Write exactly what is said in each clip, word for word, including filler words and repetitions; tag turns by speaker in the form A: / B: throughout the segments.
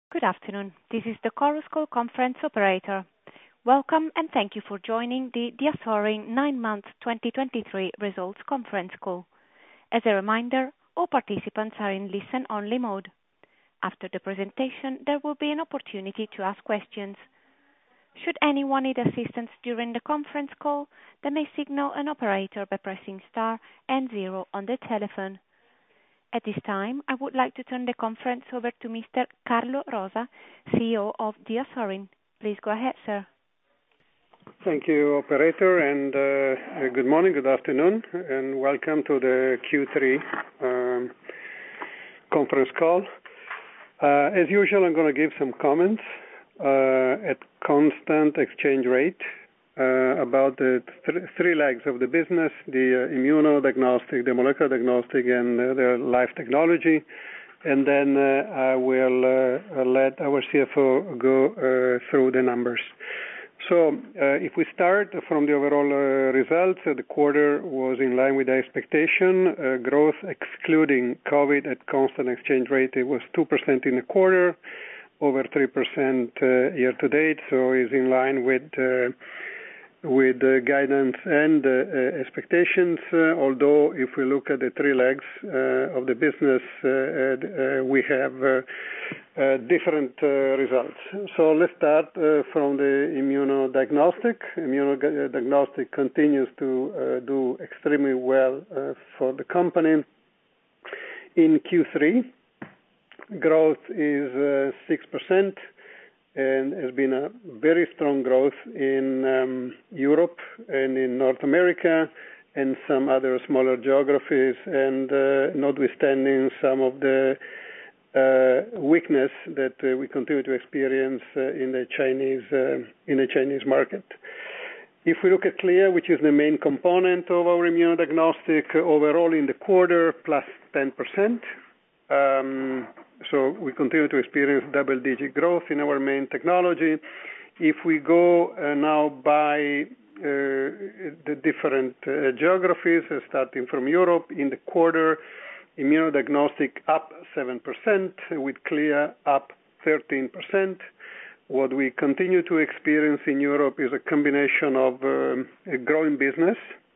A: Good afternoon. This is the Chorus Call conference operator. Welcome, and thank you for joining the DiaSorin nine-month twenty twenty-three results conference call. As a reminder, all participants are in listen-only mode. After the presentation, there will be an opportunity to ask questions. Should anyone need assistance during the conference call, they may signal an operator by pressing star and zero on their telephone. At this time, I would like to turn the conference over to Mister Carlo Rosa, C E O of DiaSorin. Please go ahead, sir.
B: Thank you, operator, and uh, good morning, good afternoon, and welcome to the Q three um, conference call. Uh, as usual, I'm going to give some comments uh, at constant exchange rate uh, about the th- three legs of the business, the uh, immunodiagnostic, the molecular diagnostic, and uh, the life technology. And then uh, I will uh, let our C F O go uh, through the numbers. So uh, if we start from the overall uh, results, uh, the quarter was in line with the expectation. Uh, growth excluding COVID at constant exchange rate, it was two percent in the quarter, over three percent uh, year to date, so is in line with uh, with uh, guidance and uh, uh, expectations, uh, although if we look at the three legs uh, of the business, uh, uh, we have uh, uh, different uh, results. So let's start uh, from the immunodiagnostic. Immunodiagnostic continues to uh, do extremely well uh, for the company. In Q three, growth is uh, six percent. And has been a very strong growth in um, Europe and in North America and some other smaller geographies, and uh, notwithstanding some of the uh, weakness that uh, we continue to experience uh, in the Chinese uh, in the Chinese market. If we look at CLIA, which is the main component of our immunodiagnostic, uh, overall in the quarter plus ten percent. Um, So we continue to experience double-digit growth in our main technology. If we go uh, now by uh, the different uh, geographies, uh, starting from Europe, in the quarter, immunodiagnostic up seven percent, with CLIA up thirteen percent. What we continue to experience in Europe is a combination of um, a growing business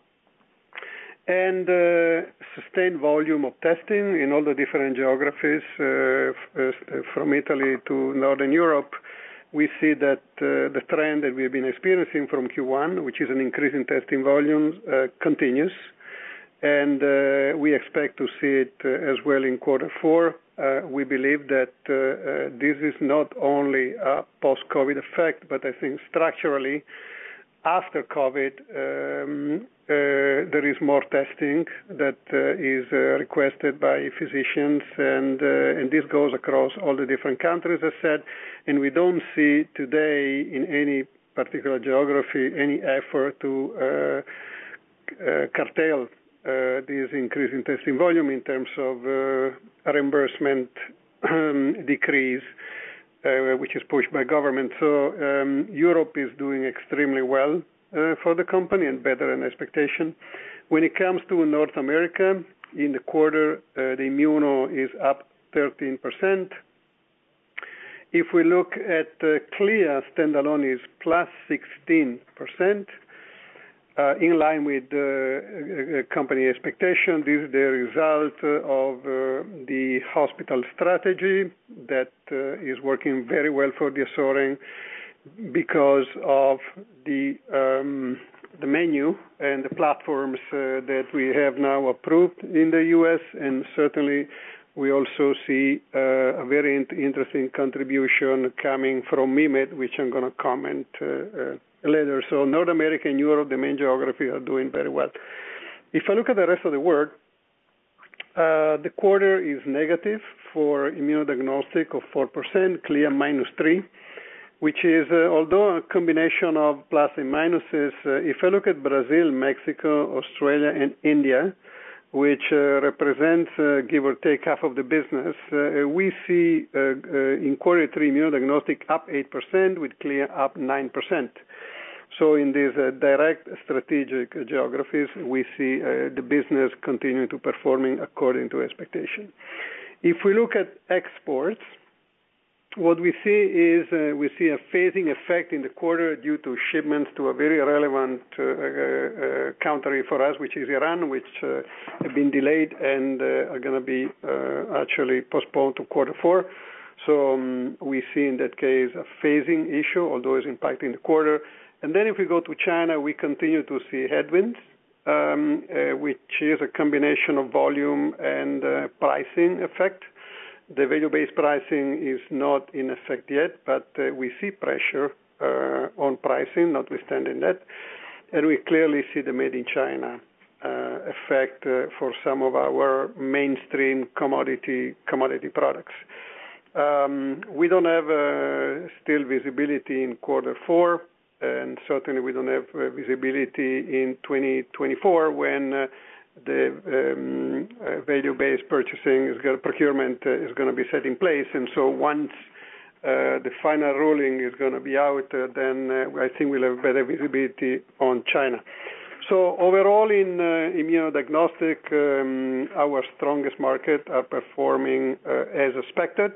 B: and uh, sustained volume of testing in all the different geographies, uh, f- from Italy to Northern Europe. We see that uh, the trend that we've been experiencing from Q one, which is an increase in testing volumes, uh, continues, and uh, we expect to see it uh, as well in quarter four. Uh, we believe that uh, uh, this is not only a post-COVID effect, but I think structurally, after COVID, um, uh, there is more testing that uh, is uh, requested by physicians, and uh, and this goes across all the different countries, as said, and we don't see today in any particular geography any effort to uh, uh, curtail uh, this increase in testing volume in terms of uh, reimbursement um, decrease, Uh, which is pushed by government. So um, Europe is doing extremely well uh, for the company and better than expectation. When it comes to North America, in the quarter, uh, the immuno is up thirteen percent. If we look at uh, CLIA standalone is plus sixteen percent. Uh, in line with the uh, company expectation. This is the result of uh, the hospital strategy that uh, is working very well for DiaSorin because of the um, the menu and the platforms uh, that we have now approved in the U S, and certainly we also see uh, a very in- interesting contribution coming from MIMED, which I'm going to comment uh, uh, later. So North America and Europe, the main geography, are doing very well. If I look at the rest of the world, uh, the quarter is negative for immunodiagnostic of four percent, CLIA minus three, which is, uh, although a combination of plus and minuses, uh, if I look at Brazil, Mexico, Australia, and India, which uh, represents, uh, give or take, half of the business, uh, we see uh, uh, in quarter three immunodiagnostic up eight percent with CLIA up nine percent. So in these uh, direct strategic geographies, we see uh, the business continuing to performing according to expectation. If we look at exports, what we see is uh, we see a phasing effect in the quarter due to shipments to a very relevant uh, uh, country for us, which is Iran, which uh, have been delayed and uh, are going to be uh, actually postponed to quarter four. So um, we see in that case a phasing issue, although it's impacting the quarter. And then if we go to China, we continue to see headwinds, um, uh, which is a combination of volume and uh, pricing effect. The value-based pricing is not in effect yet, but uh, we see pressure uh, on pricing, notwithstanding that. And we clearly see the made in China uh, effect uh, for some of our mainstream commodity commodity products. Um, we don't have uh, still visibility in quarter four, and certainly we don't have uh, visibility in twenty twenty-four when uh, the um, uh, value-based purchasing is going procurement uh, is going to be set in place. And so once uh, the final ruling is going to be out, uh, then uh, I think we'll have better visibility on China. So overall in uh, immunodiagnostic, um, our strongest markets are performing uh, as expected.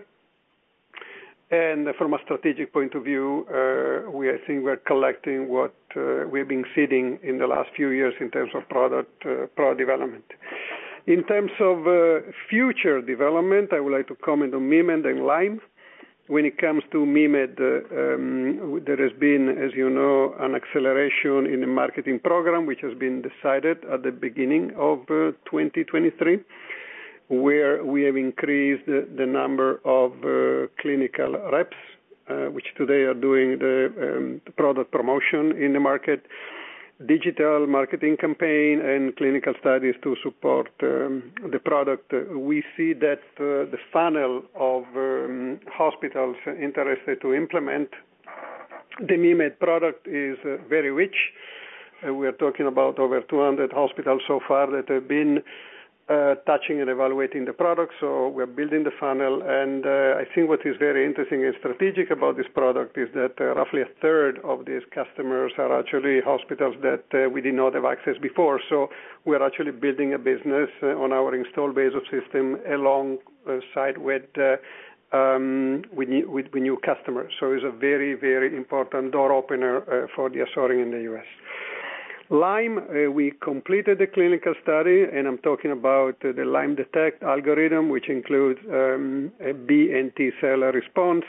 B: And from a strategic point of view, uh, we I think we're collecting what uh, we've been seeding in the last few years in terms of product uh, product development. In terms of uh, future development, I would like to comment on MIMED and Lyme. When it comes to MIMED, uh, um, there has been, as you know, an acceleration in the marketing program, which has been decided at the beginning of uh, twenty twenty-three. Where we have increased the, the number of uh, clinical reps, uh, which today are doing the, um, the product promotion in the market, digital marketing campaign, and clinical studies to support um, the product. We see that uh, the funnel of um, hospitals interested to implement the MIMED product is uh, very rich. Uh, we are talking about over two hundred hospitals so far that have been Uh, touching and evaluating the product, so we're building the funnel, and uh, I think what is very interesting and strategic about this product is that uh, roughly a third of these customers are actually hospitals that uh, we did not have access before, so we're actually building a business uh, on our install base of system alongside with, uh, um, with, new, with, with new customers. So it's a very, very important door opener uh, for DiaSorin in the U S. Lyme, uh, we completed the clinical study, and I'm talking about uh, the Lyme Detect algorithm, which includes um, a B and T cell response.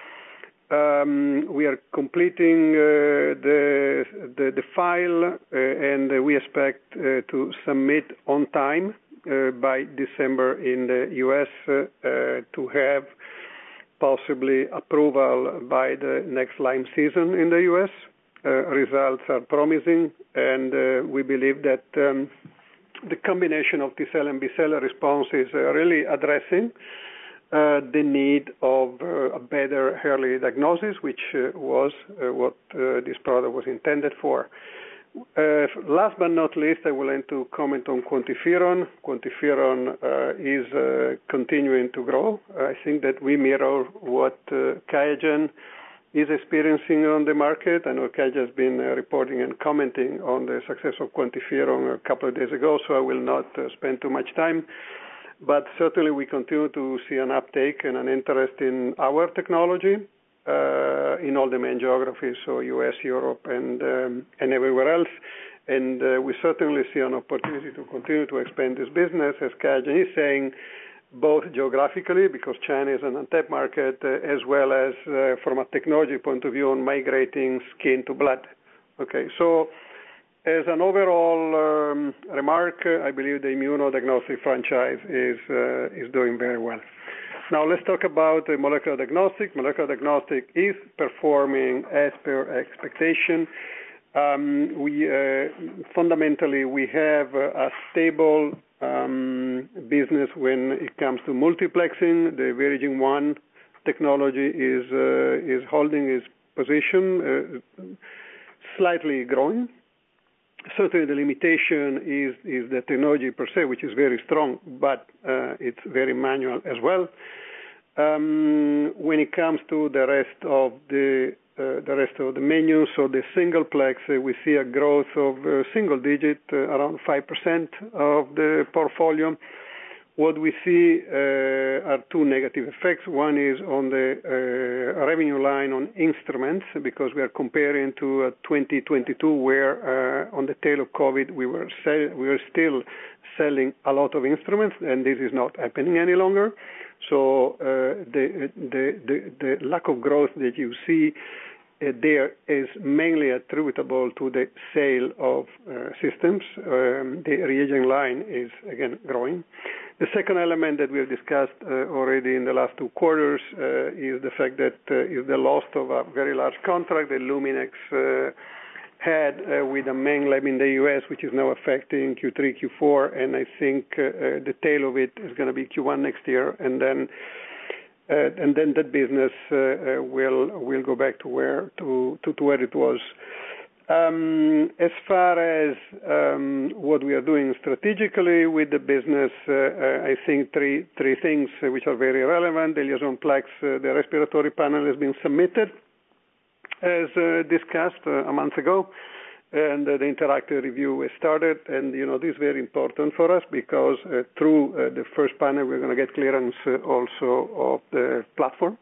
B: Um, we are completing uh, the, the the file, uh, and uh, we expect uh, to submit on time uh, by December in the U S uh, uh, to have possibly approval by the next Lyme season in the U S. Uh, results are promising, and uh, we believe that um, the combination of T-cell and B-cell response is uh, really addressing uh, the need of uh, a better early diagnosis, which uh, was uh, what uh, this product was intended for. Uh, last but not least, I would like to comment on QuantiFERON. QuantiFERON uh, is uh, continuing to grow. I think that we mirror what uh, QIAGEN is experiencing on the market. I know QIAGEN has been uh, reporting and commenting on the success of QuantiFERON a couple of days ago, so I will not uh, spend too much time. But certainly we continue to see an uptake and an interest in our technology uh, in all the main geographies, so U S, Europe, and, um, and everywhere else. And uh, we certainly see an opportunity to continue to expand this business, as QIAGEN is saying, both geographically, because China is an untapped market, uh, as well as uh, from a technology point of view on migrating skin to blood. Okay, so as an overall um, remark, uh, I believe the immunodiagnostic franchise is uh, is doing very well. Now let's talk about uh, molecular diagnostic. Molecular diagnostic is performing as per expectation. Um, we uh, fundamentally we have uh, a stable Um, business when it comes to multiplexing. The Verogen One technology is uh, is holding its position, uh, slightly growing. Certainly the limitation is, is the technology per se, which is very strong, but uh, it's very manual as well. Um, when it comes to the rest of the Uh, the rest of the menu, so the singleplex, uh, we see a growth of uh, single digit, uh, around five percent of the portfolio. What we see uh, are two negative effects. One is on the uh, revenue line on instruments because we are comparing to uh, twenty twenty-two, where uh, on the tail of COVID we were sell- we were still selling a lot of instruments, and this is not happening any longer. So uh, the, the the the lack of growth that you see uh, there is mainly attributable to the sale of uh, systems. Um, the reagent line is again growing. The second element that we have discussed uh, already in the last two quarters uh, is the fact that uh, is the loss of a very large contract that Luminex uh, had uh, with a main lab in the U S, which is now affecting Q three, Q four, and I think uh, uh, the tail of it is going to be Q one next year, and then uh, and then that business uh, uh, will will go back to where to to, to where it was. Um, as far as um, what we are doing strategically with the business, uh, uh, I think three three things uh, which are very relevant. The Liaison Plex, uh, the respiratory panel has been submitted, as uh, discussed uh, a month ago, and uh, the interactive review has started. And you know this is very important for us because uh, through uh, the first panel we're going to get clearance uh, also of the platform.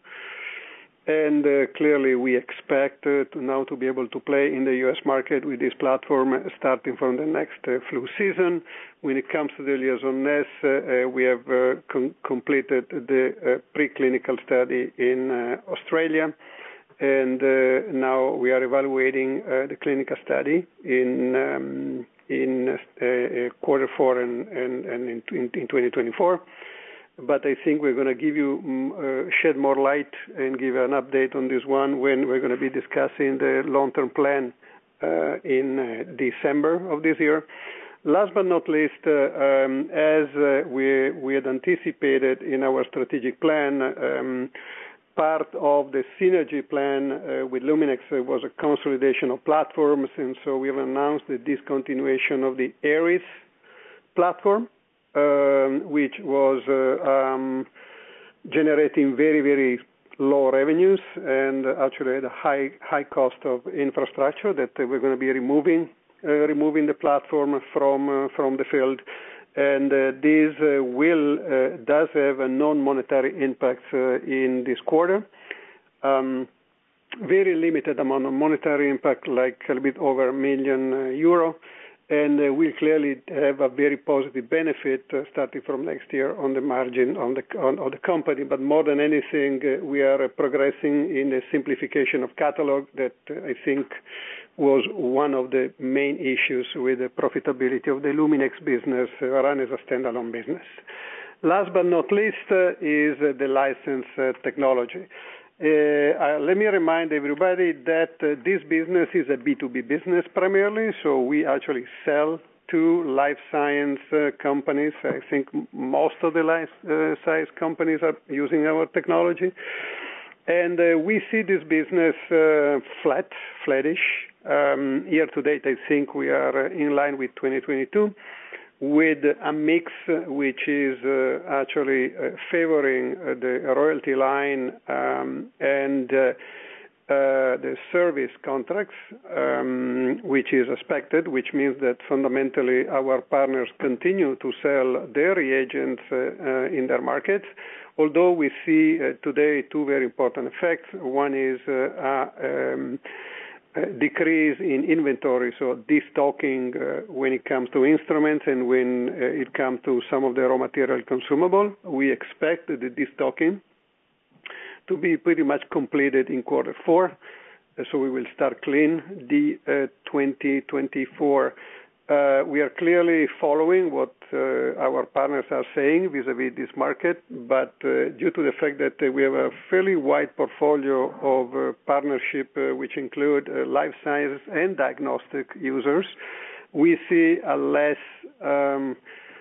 B: And uh, clearly, we expect uh, to now to be able to play in the U S market with this platform uh, starting from the next uh, flu season. When it comes to the Liaison N E S, uh, uh, we have uh, com- completed the uh, preclinical study in uh, Australia, and uh, now we are evaluating uh, the clinical study in um, in uh, uh, quarter four and, and, and in, in, in twenty twenty-four. But I think we're going to give you, uh, shed more light and give an update on this one when we're going to be discussing the long-term plan uh, in uh, December of this year. Last but not least, uh, um, as uh, we, we had anticipated in our strategic plan, um, part of the synergy plan uh, with Luminex uh, was a consolidation of platforms, and so we have announced the discontinuation of the Aeris platform. Um, which was uh, um, generating very, very low revenues and actually had a high high cost of infrastructure that uh, we're going to be removing uh, removing the platform from uh, from the field, and uh, this uh, will uh, does have a non-monetary impact uh, in this quarter. Um, very limited amount of monetary impact, like a little bit over a million uh, euro. And uh, we'll clearly have a very positive benefit uh, starting from next year on the margin on the on, on the company. But more than anything, uh, we are uh, progressing in the simplification of catalog that uh, I think was one of the main issues with the profitability of the Luminex business uh, run as a standalone business. Last but not least uh, is uh, the license uh, technology. Uh, uh, let me remind everybody that uh, this business is a B two B business primarily, so we actually sell to life science uh, companies. I think most of the life uh, science companies are using our technology. And uh, we see this business uh, flat, flattish. Um, year to date, I think we are uh, in line with twenty twenty-two. With a mix which is uh, actually uh, favoring uh, the royalty line um, and uh, uh, the service contracts, um, which is expected, which means that fundamentally our partners continue to sell their reagents uh, uh, in their markets, although we see uh, today two very important effects. One is uh, uh, um, Uh, decrease in inventory, so destocking uh, when it comes to instruments and when uh, it comes to some of the raw material consumable. We expect the destocking to be pretty much completed in quarter four, uh, so we will start clean the uh, twenty twenty-four. Uh, we are clearly following what uh, our partners are saying vis-a-vis this market, but uh, due to the fact that uh, we have a fairly wide portfolio of uh, partnership, uh, which include uh, life science and diagnostic users, we see a less um,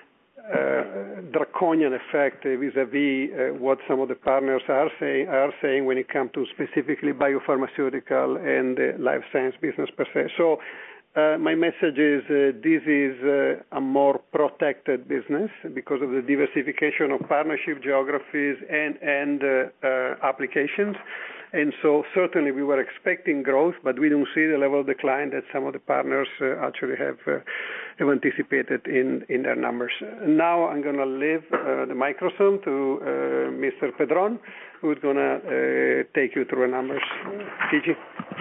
B: uh, draconian effect uh, vis-a-vis uh, what some of the partners are saying, are saying when it comes to specifically biopharmaceutical and uh, life science business per se. So. Uh, my message is uh, this is uh, a more protected business because of the diversification of partnership geographies and, and uh, uh, applications. And so certainly we were expecting growth, but we don't see the level of decline that some of the partners uh, actually have, uh, have anticipated in, in their numbers. Now I'm going to leave uh, the microphone to uh, Mister Pedron, who's going to uh, take you through the numbers. Gigi.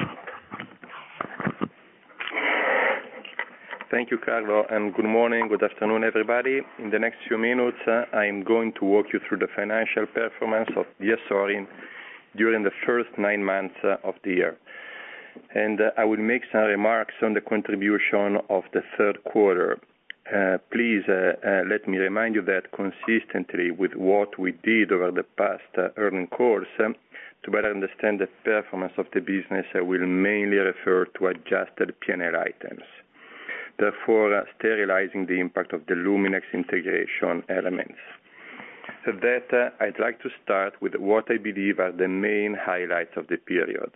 C: Thank you, Carlo, and good morning, good afternoon, everybody. In the next few minutes, uh, I'm going to walk you through the financial performance of DiaSorin during the first nine months uh, of the year. And uh, I will make some remarks on the contribution of the third quarter. Uh, please uh, uh, let me remind you that consistently with what we did over the past uh, earnings calls, uh, to better understand the performance of the business, I will mainly refer to adjusted P and L items, therefore uh, sterilizing the impact of the Luminex integration elements. So that uh, I'd like to start with what I believe are the main highlights of the period.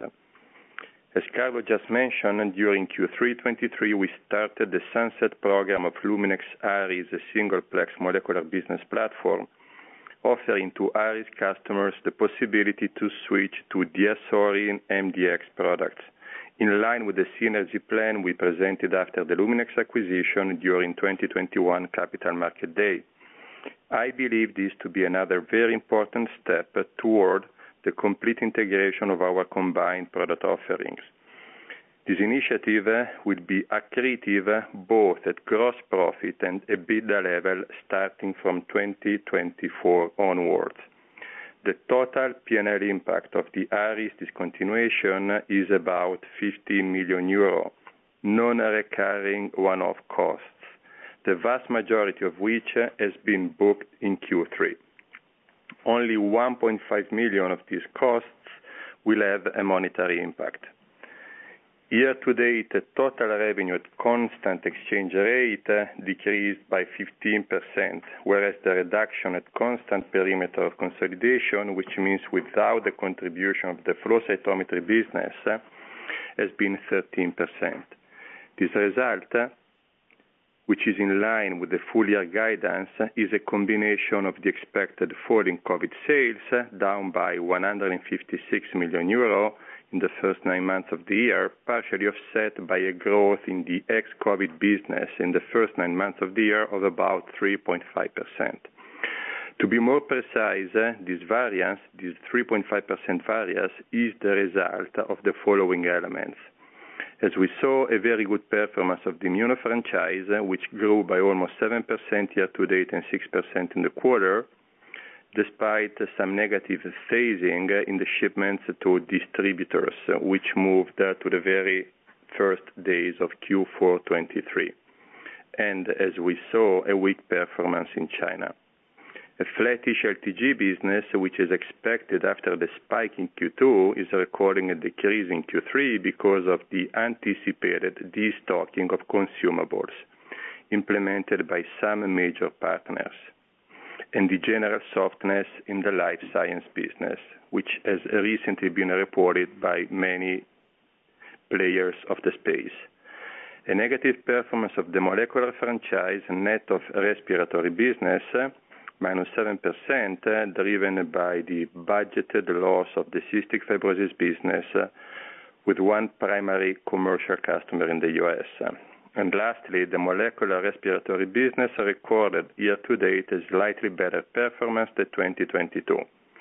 C: As Carlo just mentioned, during Q three twenty-three, we started the sunset program of Luminex Aris, a single-plex molecular business platform, offering to Aris customers the possibility to switch to DiaSorin M D X products, in line with the synergy plan we presented after the Luminex acquisition during twenty twenty-one Capital Market Day. I believe this to be another very important step toward the complete integration of our combined product offerings. This initiative will be accretive both at gross profit and EBITDA level starting from twenty twenty-four onwards. The total P and L impact of the Aris discontinuation is about fifteen million euro, non-recurring one-off costs, the vast majority of which has been booked in Q three. Only one point five million of these costs will have a monetary impact. Year-to-date, total revenue at constant exchange rate decreased by fifteen percent, whereas the reduction at constant perimeter of consolidation, which means without the contribution of the flow cytometry business, has been thirteen percent. This result, which is in line with the full-year guidance, is a combination of the expected fall in COVID sales, down by one hundred fifty-six million euro in the first nine months of the year, partially offset by a growth in the ex-COVID business in the first nine months of the year of about three point five percent. To be more precise, this variance, this three point five percent variance, is the result of the following elements. As we saw a very good performance of the immuno franchise, which grew by almost seven percent year-to-date and six percent in the quarter, despite some negative phasing in the shipments to distributors, which moved to the very first days of Q four twenty-three. And as we saw, a weak performance in China. A flattish L T G business, which is expected after the spike in Q two, is recording a decrease in Q three because of the anticipated destocking of consumables implemented by some major partners, and the general softness in the life science business, which has recently been reported by many players of the space. A negative performance of the molecular franchise net of respiratory business, minus seven percent, driven by the budgeted loss of the cystic fibrosis business with one primary commercial customer in the U S. And lastly, the molecular respiratory business recorded year-to-date a slightly better performance than twenty twenty-two.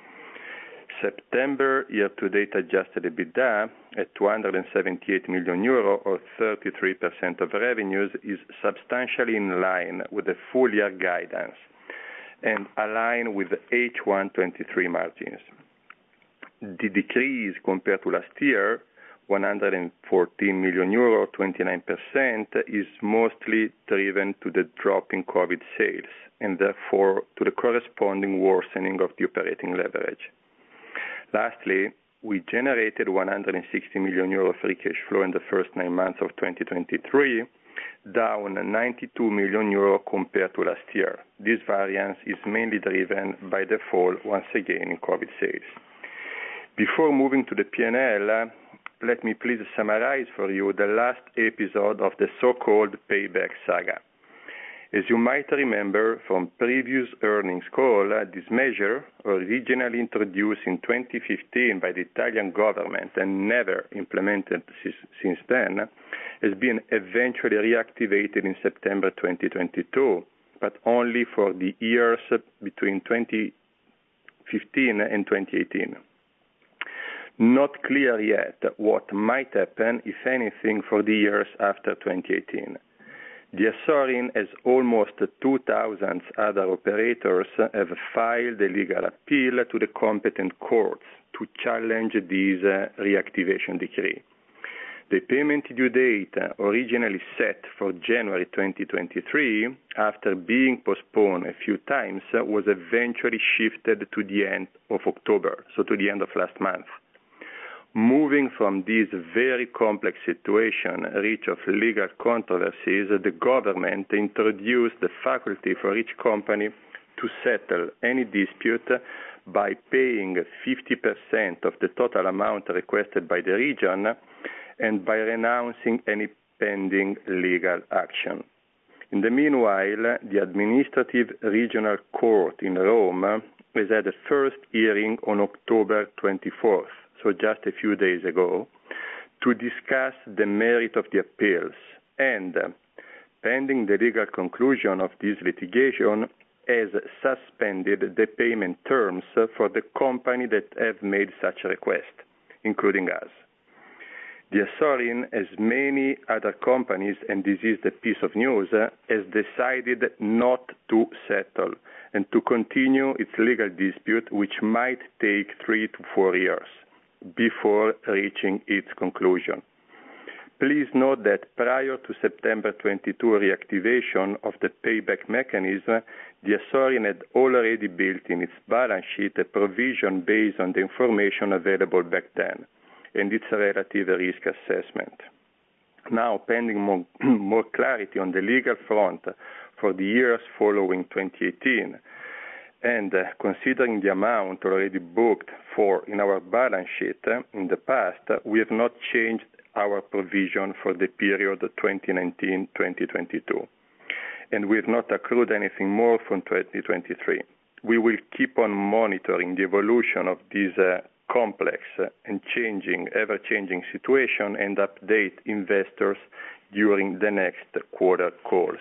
C: September year-to-date adjusted EBITDA at two hundred seventy-eight million euro, or thirty-three percent of revenues, is substantially in line with the full-year guidance and aligned with the H one twenty-three margins. The decrease compared to last year, one hundred fourteen million euro, twenty-nine percent, is mostly driven to the drop in COVID sales and therefore to the corresponding worsening of the operating leverage. Lastly, we generated one hundred sixty million euro free cash flow in the first nine months of twenty twenty-three, down ninety-two million euro compared to last year. This variance is mainly driven by the fall, once again, in COVID sales. Before moving to the P and L, let me please summarize for you the last episode of the so-called payback saga. As you might remember from previous earnings call, this measure, originally introduced in twenty fifteen by the Italian government and never implemented since then, has been eventually reactivated in September twenty twenty-two, but only for the years between twenty fifteen and twenty eighteen. Not clear yet what might happen, if anything, for the years after twenty eighteen. Diasorin, as almost two thousand other operators, have filed a legal appeal to the competent courts to challenge this uh, reactivation decree. The payment due date, originally set for January twenty twenty-three, after being postponed a few times, was eventually shifted to the end of October, so to the end of last month. Moving from this very complex situation, rich of legal controversies, the government introduced the faculty for each company to settle any dispute by paying fifty percent of the total amount requested by the region and by renouncing any pending legal action. In the meanwhile, the Administrative Regional Court in Rome has had a first hearing on October twenty-fourth, so just a few days ago, to discuss the merit of the appeals and, pending the legal conclusion of this litigation, has suspended the payment terms for the company that have made such a request, including us. Diasorin, as many other companies, and this is the piece of news, has decided not to settle and to continue its legal dispute, which might take three to four years before reaching its conclusion. Please note that prior to September twenty-two reactivation of the payback mechanism, Diasorin had already built in its balance sheet a provision based on the information available back then and its relative risk assessment. Now, pending more, more clarity on the legal front for the years following twenty eighteen, and uh, considering the amount already booked for in our balance sheet uh, in the past, uh, we have not changed our provision for the period twenty nineteen to twenty twenty-two. And we have not accrued anything more from twenty twenty-three. We will keep on monitoring the evolution of this uh, complex uh, and changing, ever-changing situation and update investors during the next quarter calls.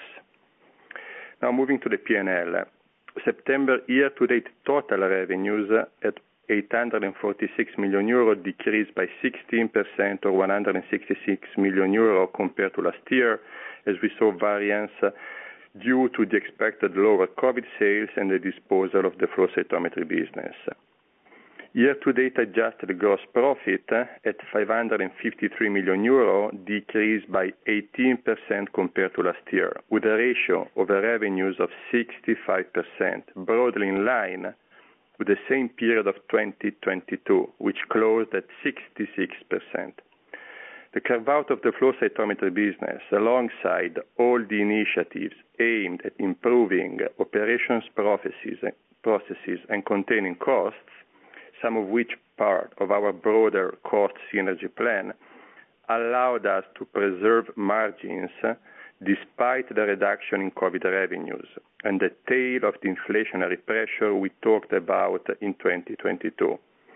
C: Now moving to the P and L. September year-to-date total revenues at eight hundred forty-six million euro decreased by sixteen percent or one hundred sixty-six million euro compared to last year, as we saw variance due to the expected lower COVID sales and the disposal of the flow cytometry business. Year-to-date adjusted gross profit at five hundred fifty-three million euro decreased by eighteen percent compared to last year, with a ratio of revenues of sixty-five percent, broadly in line with the same period of twenty twenty-two, which closed at sixty-six percent. The carve-out of the flow cytometry business, alongside all the initiatives aimed at improving operations processes, processes and containing costs, some of which part of our broader cost synergy plan, allowed us to preserve margins despite the reduction in COVID revenues and the tail of the inflationary pressure we talked about in twenty twenty-two.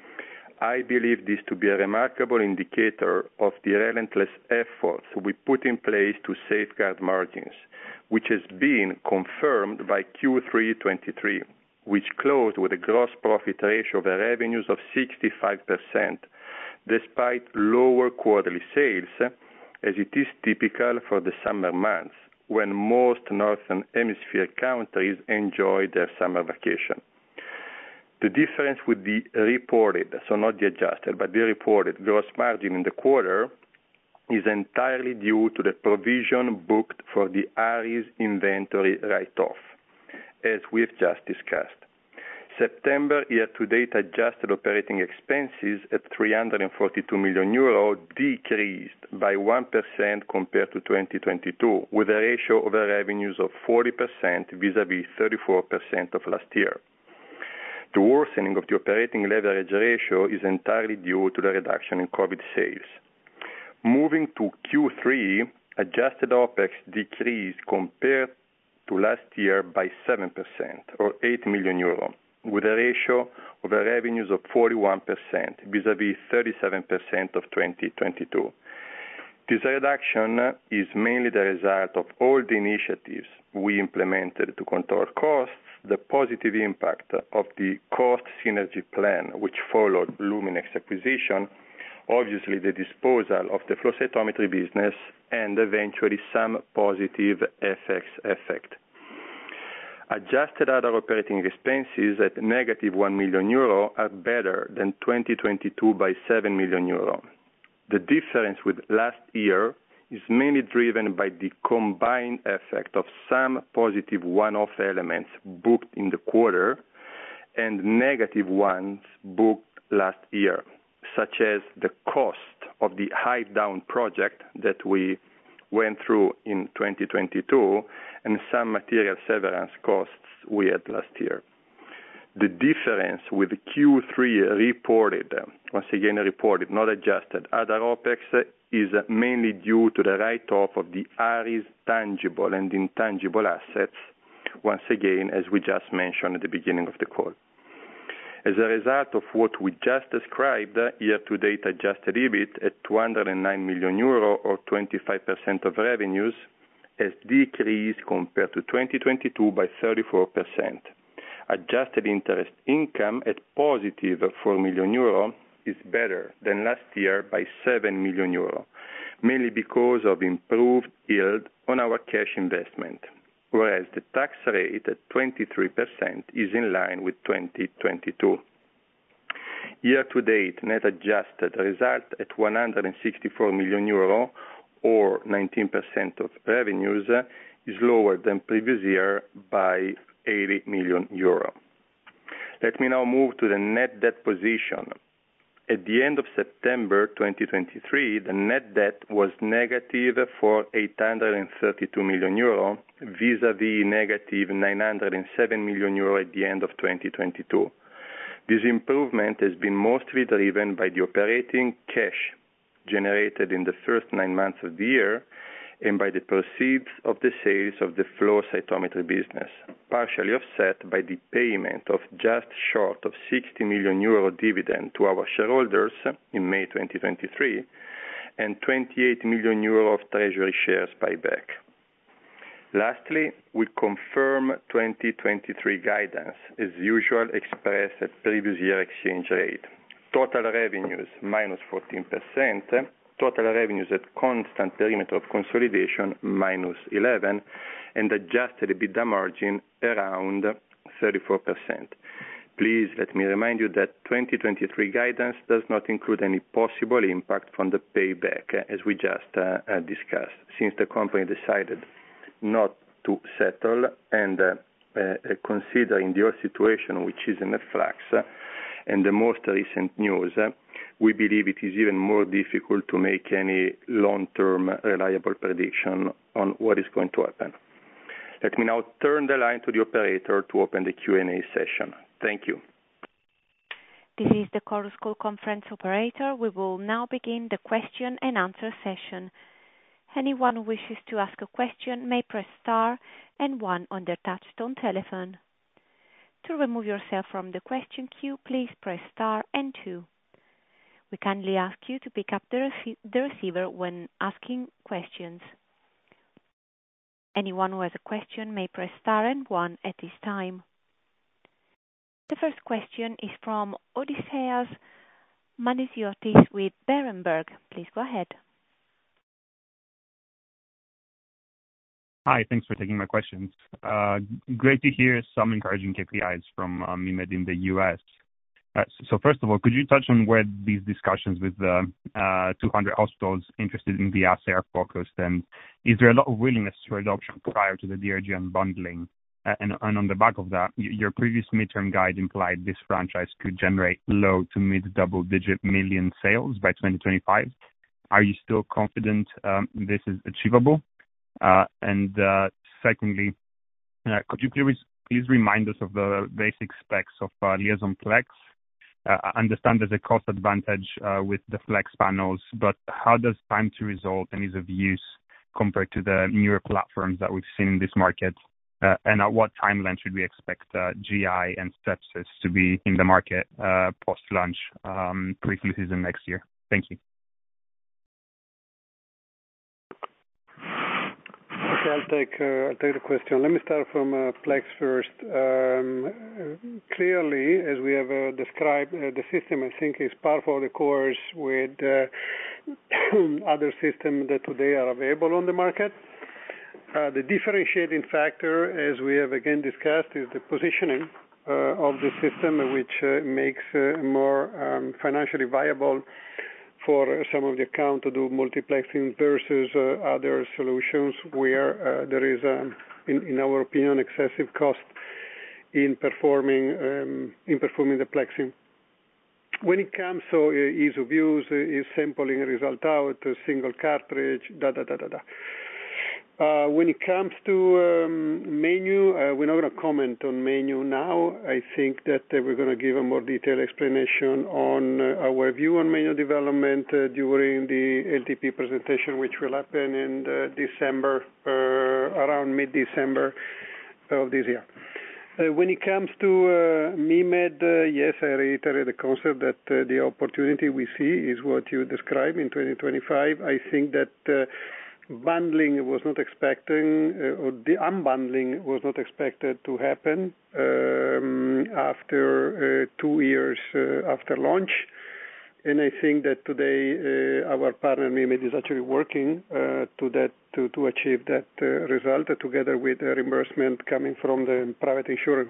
C: I believe this to be a remarkable indicator of the relentless efforts we put in place to safeguard margins, which has been confirmed by Q three twenty-three, which closed with a gross profit ratio of revenues of sixty-five percent, despite lower quarterly sales, as it is typical for the summer months, when most Northern Hemisphere countries enjoy their summer vacation. The difference with the reported, so not the adjusted, but the reported gross margin in the quarter is entirely due to the provision booked for the Aries inventory write-off, as we've just discussed. September year-to-date adjusted operating expenses at three hundred forty-two million euro decreased by one percent compared to twenty twenty-two, with a ratio of revenues of forty percent vis-à-vis thirty-four percent of last year. The worsening of the operating leverage ratio is entirely due to the reduction in COVID sales. Moving to Q three, adjusted OPEX decreased compared to last year by seven percent, or eight million euro, with a ratio of revenues of forty-one percent vis-à-vis thirty-seven percent of twenty twenty-two. This reduction is mainly the result of all the initiatives we implemented to control costs, the positive impact of the cost synergy plan, which followed Luminex acquisition, obviously the disposal of the flow cytometry business, and eventually some positive F X effect. Adjusted other operating expenses at negative one million euro are better than twenty twenty-two by seven million euro. The difference with last year is mainly driven by the combined effect of some positive one-off elements booked in the quarter and negative ones booked last year, such as the cost of the Hive Down project that we went through in twenty twenty-two and some material severance costs we had last year. The difference with Q three reported, once again reported, not adjusted, other OPEX is mainly due to the write-off of the Aries tangible and intangible assets, once again, as we just mentioned at the beginning of the call. As a result of what we just described, year-to-date adjusted EBIT at two hundred nine million euro or twenty-five percent of revenues has decreased compared to twenty twenty-two by thirty-four percent. Adjusted interest income at positive four million euro is better than last year by seven million euro, mainly because of improved yield on our cash investment, whereas the tax rate at twenty-three percent is in line with twenty twenty-two. Year-to-date net adjusted result at one hundred sixty-four million euro or nineteen percent of revenues is lower than previous year by eighty million euro. Let me now move to the net debt position. At the end of September twenty twenty-three, the net debt was negative for eight hundred thirty-two million euro, vis-à-vis negative nine hundred seven million euro at the end of twenty twenty-two. This improvement has been mostly driven by the operating cash generated in the first nine months of the year and by the proceeds of the sales of the flow cytometry business, partially offset by the payment of just short of sixty million euro dividend to our shareholders in May twenty twenty-three and twenty-eight million euro of treasury shares buyback. Lastly, we confirm twenty twenty-three guidance, as usual expressed at previous year exchange rate. Total revenues minus fourteen percent, total revenues at constant perimeter of consolidation minus eleven, and adjusted EBITDA margin around thirty-four percent. Please let me remind you that twenty twenty-three guidance does not include any possible impact from the payback, as we just uh, uh, discussed, since the company decided not to settle and uh, uh, considering the whole situation, which is in a flux, uh, and the most recent news, uh, we believe it is even more difficult to make any long-term reliable prediction on what is going to happen. Let me now turn the line to the operator to open the Q and A session. Thank you.
A: This is the Chorus Call conference operator. We will now begin the question and answer session. Anyone who wishes to ask a question may press star and one on their touch-tone telephone. To remove yourself from the question queue, please press star and two. We kindly ask you to pick up the, rece- the receiver when asking questions. Anyone who has a question may press star and one at this time. The first question is from Odysseas Manesiotis with Berenberg. Please go ahead.
D: Hi, thanks for taking my questions. Uh, great to hear some encouraging K P Is from uh, MIMED in the U S. Uh, so first of all, could you touch on where these discussions with the uh, two hundred hospitals interested in the assay are focused, and is there a lot of willingness for adoption prior to the D R G unbundling? Uh, and, and on the back of that, your previous midterm guide implied this franchise could generate low to mid double-digit million sales by twenty twenty-five. Are you still confident um, this is achievable? Uh, and uh, secondly, uh, could you please, please remind us of the basic specs of uh, Liaison Plex? Uh, I understand there's a cost advantage uh, with the Flex panels, but how does time to result and ease of use compare to the newer platforms that we've seen in this market? Uh, and at what timeline should we expect uh, G I and sepsis to be in the market uh, post-launch um, pre-flu season next year? Thank you.
B: Okay, I'll take uh, I'll take the question. Let me start from uh, Plex first. Um, clearly, as we have uh, described, uh, the system I think is par for the course with uh, other systems that today are available on the market. Uh, the differentiating factor, as we have again discussed, is the positioning uh, of the system, which uh, makes uh, more um, financially viable for some of the account to do multiplexing versus uh, other solutions where uh, there is, um, in, in our opinion, excessive cost in performing um, in performing the plexing. When it comes to uh, ease of use, uh, is sampling result out, a single cartridge, da da da da da. Uh, when it comes to um, menu, uh, we're not going to comment on menu now. I think that uh, we're going to give a more detailed explanation on uh, our view on menu development uh, during the L T P presentation, which will happen in uh, December, uh, around mid-December of this year. Uh, when it comes to uh, MeMed, uh, yes, I reiterate the concept that uh, the opportunity we see is what you described in twenty twenty-five. I think that uh, bundling was not expecting, uh, or the unbundling was not expected to happen um, after uh, two years uh, after launch. And I think that today uh, our partner MeMed is actually working uh, to that to, to achieve that uh, result uh, together with uh, reimbursement coming from the private insurance.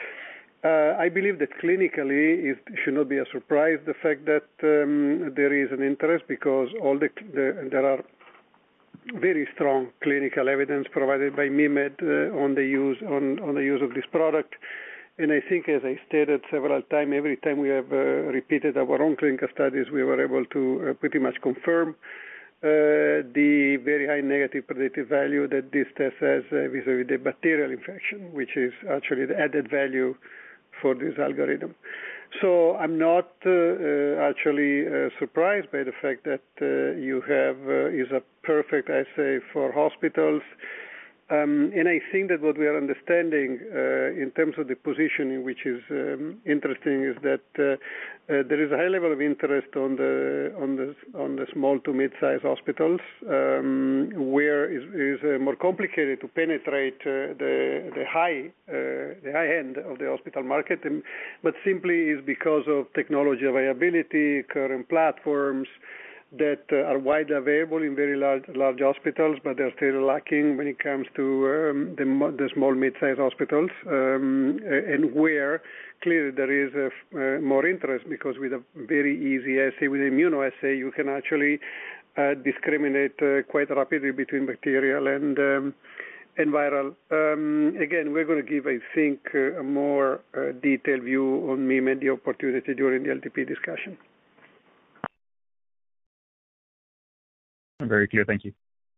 B: Uh, I believe that clinically it should not be a surprise the fact that um, there is an interest because all the, the there are very strong clinical evidence provided by MeMed uh, on the use on, on the use of this product. And I think, as I stated several times, every time we have uh, repeated our own clinical studies, we were able to uh, pretty much confirm uh, the very high negative predictive value that this test has uh, vis-a-vis the bacterial infection, which is actually the added value for this algorithm. So I'm not uh, uh, actually uh, surprised by the fact that uh, you have uh, is a perfect assay for hospitals. Um, and I think that what we are understanding uh, in terms of the positioning, which is um, interesting, is that uh, uh, there is a high level of interest on the on the on the small to mid-sized hospitals, um, where is is uh, more complicated to penetrate uh, the the high uh, the high end of the hospital market, and, but simply is because of technology availability, current platforms that uh, are widely available in very large large hospitals, but they're still lacking when it comes to um, the, the small mid-sized hospitals, um, and where clearly there is a, uh, more interest because with a very easy assay, with immunoassay, you can actually uh, discriminate uh, quite rapidly between bacterial and um, and viral. Um, again, we're going to give, I think, uh, a more uh, detailed view on MeMed, the opportunity during the L T P discussion.
D: Very clear. Thank you.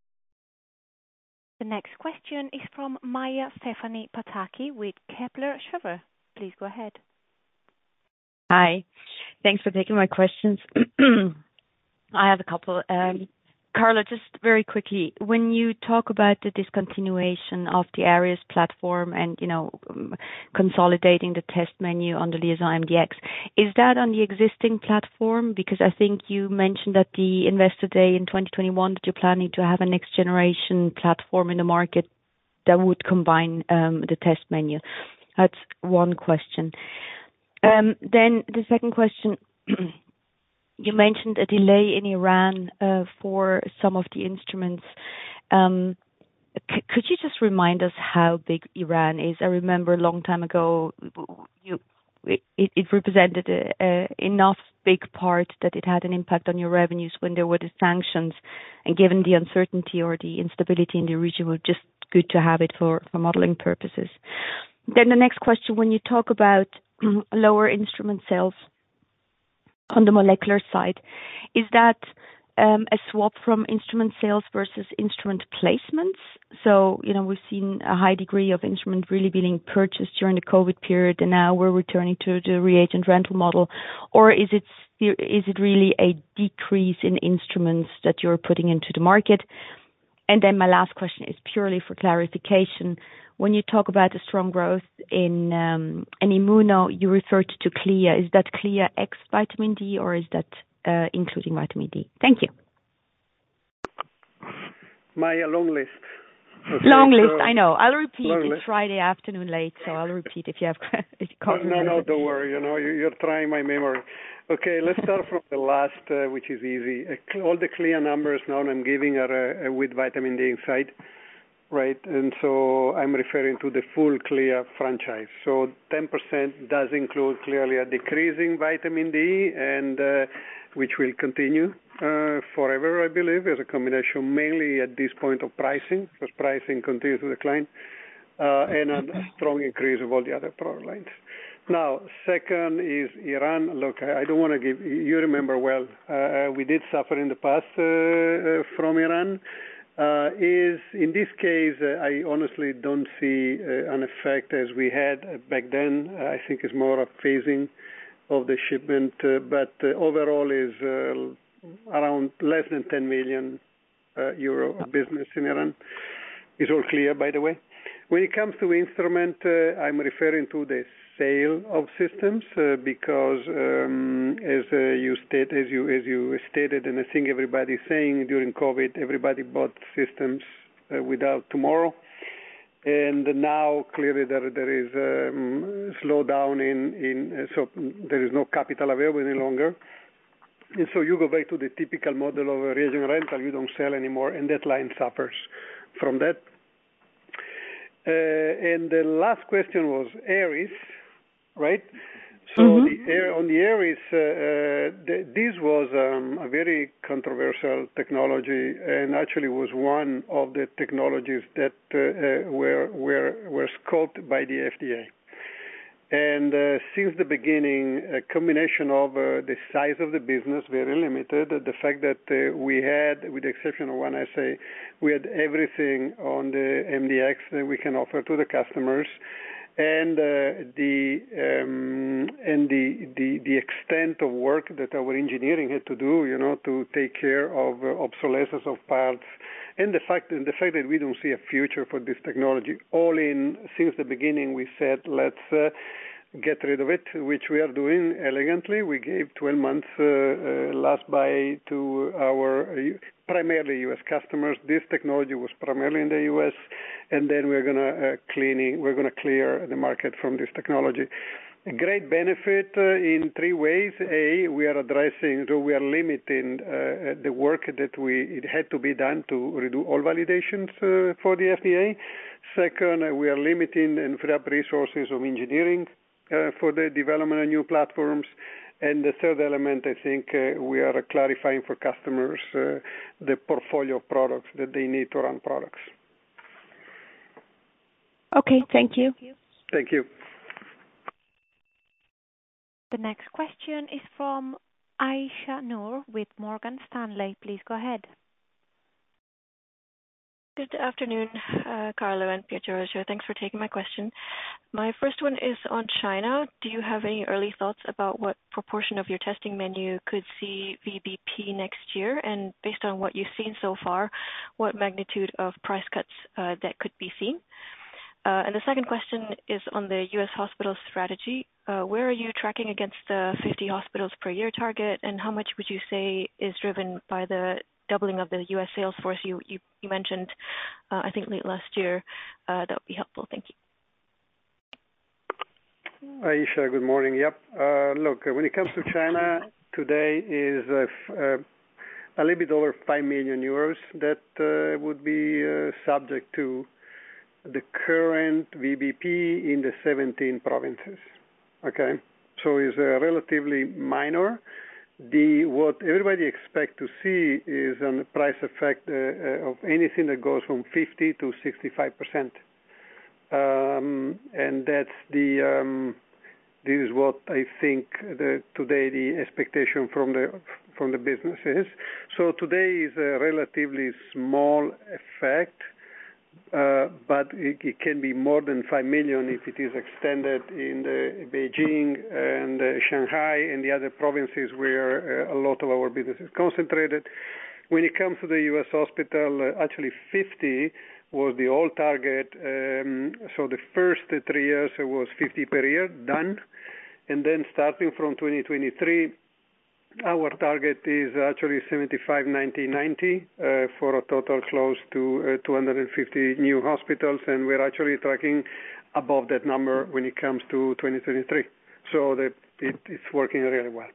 A: The next question is from Maja Stephanie Pataki with Kepler Cheuvreux. Please go ahead.
E: Hi. Thanks for taking my questions. I have a couple. Um, Carlo, just very quickly, when you talk about the discontinuation of the Aries platform and, you know, um, consolidating the test menu on the Liaison M D X, is that on the existing platform? Because I think you mentioned at the Investor Day in twenty twenty-one that you're planning to have a next generation platform in the market that would combine um, the test menu. That's one question. Um, then the second question, you mentioned a delay in Iran uh, for some of the instruments. Um, c- could you just remind us how big Iran is? I remember a long time ago, you, it, it represented a, a enough big part that it had an impact on your revenues when there were the sanctions. And given the uncertainty or the instability in the region, it was just good to have it for, for modeling purposes. Then the next question, when you talk about lower instrument sales, on the molecular side, is that um, a swap from instrument sales versus instrument placements? So, you know, we've seen a high degree of instrument really being purchased during the COVID period, and now we're returning to the reagent rental model. Or is it is it really a decrease in instruments that you're putting into the market? And then my last question is purely for clarification. when you talk about the strong growth in um, in immuno, you referred to CLIA. Is that CLIA X vitamin D, or is that uh, including vitamin D? Thank you.
B: My long list. Okay,
E: long list,
B: so,
E: I know. I'll repeat. It's
B: list.
E: Friday afternoon late, so I'll repeat if you have if you can't
B: No,
E: remember.
B: no, don't worry. You know, you're trying my memory. Okay, let's start from the last, uh, which is easy. Uh, all the CLIA numbers now I'm giving are uh, with vitamin D inside, right? And so I'm referring to the full CLIA franchise. So ten percent does include clearly a decreasing vitamin D, and uh, which will continue uh, forever, I believe, as a combination mainly at this point of pricing, because pricing continues to decline, uh, and a strong increase of all the other product lines. Now, second is Iran. Look, I don't want to give, you remember well, uh, we did suffer in the past uh, from Iran. Uh, is in this case, uh, I honestly don't see uh, an effect as we had back then. I think it's more a phasing of the shipment, uh, but uh, overall is uh, around less than ten million uh, euro of business in Iran. It's all clear, by the way. When it comes to instrument, uh, I'm referring to the sale of systems uh, because, um, as uh, you state, as you as you stated, and I think everybody's saying during COVID, everybody bought systems uh, without tomorrow, and now clearly there there is a um, slowdown in in uh, so there is no capital available any longer, and so you go back to the typical model of a reagent rental. You don't sell anymore, and that line suffers from that. Uh, and the last question was Aries, right? So mm-hmm. the, on the Aries, uh, uh, the, this was um, a very controversial technology, and actually was one of the technologies that uh, uh, were were were scoped by the F D A. And uh, since the beginning, a combination of uh, the size of the business, very limited, the fact that uh, we had, with the exception of one assay, we had everything on the M D X that we can offer to the customers, and uh, the um, and the, the the extent of work that our engineering had to do, you know, to take care of uh, obsolescence of parts, and the fact and the fact that we don't see a future for this technology. All in, since the beginning, we said let's uh, get rid of it, which we are doing elegantly. We gave twelve months uh, uh, last buy to our uh, primarily U S customers. This technology was primarily in the U S, and then we're going to uh, cleaning. We're going to clear the market from this technology. A great benefit uh, in three ways. A, we are addressing, so we are limiting uh, the work that we it had to be done to redo all validations uh, for the F D A. Second, uh, we are limiting and free up resources of engineering uh, for the development of new platforms. And the third element, I think, uh, we are clarifying for customers uh, the portfolio of products that they need to run products.
E: Okay, thank you.
B: Thank you.
A: The next question is from Aisha Noor with Morgan Stanley. Please go ahead.
F: Good afternoon, uh, Carlo and Piergiorgio. Thanks for taking my question. My first one is on China. Do you have any early thoughts about what proportion of your testing menu could see V B P next year? And based on what you've seen so far, what magnitude of price cuts uh, that could be seen? Uh, and the second question is on the U S hospital strategy. Uh, where are you tracking against the fifty hospitals per year target, and how much would you say is driven by the doubling of the U S sales force you, you, you mentioned, uh, I think, late last year? Uh, that would be helpful. Thank you.
B: Aisha, good morning. Yep. Uh, look, when it comes to China, today is uh, f- uh, a little bit over five million euros that uh, would be uh, subject to the current V B P in the seventeen provinces. Okay, so it's uh, relatively minor. The what everybody expects to see is a price effect uh, uh, of anything that goes from fifty to sixty-five percent, um, and that's the um, this is what I think the, today the expectation from the from the business is. So today is a relatively small effect. Uh, but it, it can be more than five million if it is extended in the Beijing and uh, Shanghai and the other provinces where uh, a lot of our business is concentrated. When it comes to the U S hospital, uh, actually fifty was the old target. Um, so the first three years it was fifty per year, done. And then starting from twenty twenty-three, our target is actually seventy-five, ninety, ninety uh, for a total close to uh, two hundred fifty new hospitals, and we're actually tracking above that number when it comes to twenty twenty-three. So the, it, it's working really well.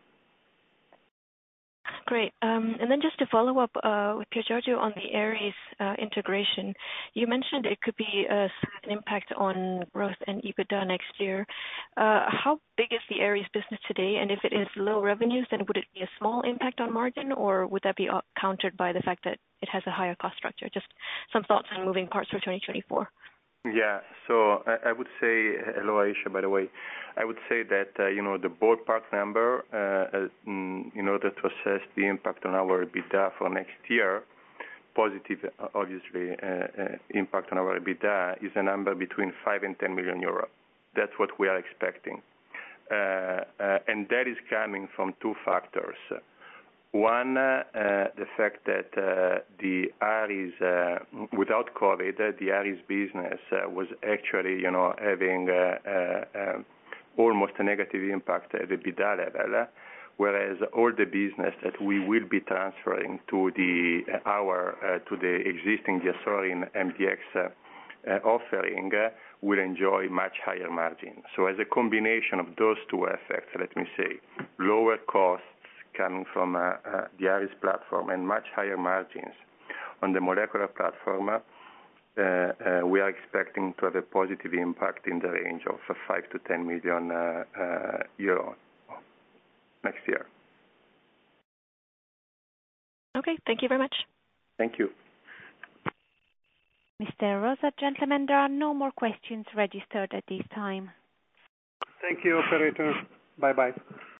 F: Great. Um, and then just to follow up uh, with Pier Giorgio on the Aries uh, integration, you mentioned it could be uh, an impact on growth and EBITDA next year. Uh, how big is the Aries business today? And if it is low revenues, then would it be a small impact on margin, or would that be countered by the fact that it has a higher cost structure? Just some thoughts on moving parts for twenty twenty-four.
C: Yeah, so I, I would say, hello Aisha, by the way, I would say that, uh, you know, the ballpark number, uh, in order to assess the impact on our EBITDA for next year, positive, obviously, uh, uh, impact on our EBITDA is a number between five and ten million euro. That's what we are expecting. Uh, uh, and that is coming from two factors. One, uh, the fact that uh, the Aries, uh, without COVID, uh, the Aries business uh, was actually, you know, having uh, uh, uh, almost a negative impact at the EBITDA level, whereas all the business that we will be transferring to the uh, our uh, to the existing Diasorin M D X uh, uh, offering uh, will enjoy much higher margin. So as a combination of those two effects, let me say, lower costs coming from uh, uh, the Aries platform and much higher margins on the molecular platform, uh, uh, we are expecting to have a positive impact in the range of uh, five to ten million uh, uh, euro next year.
F: Okay, thank you very much.
C: Thank you.
A: Mister Rosa, gentlemen, there are no more questions registered at this time.
B: Thank you, operator. Bye-bye.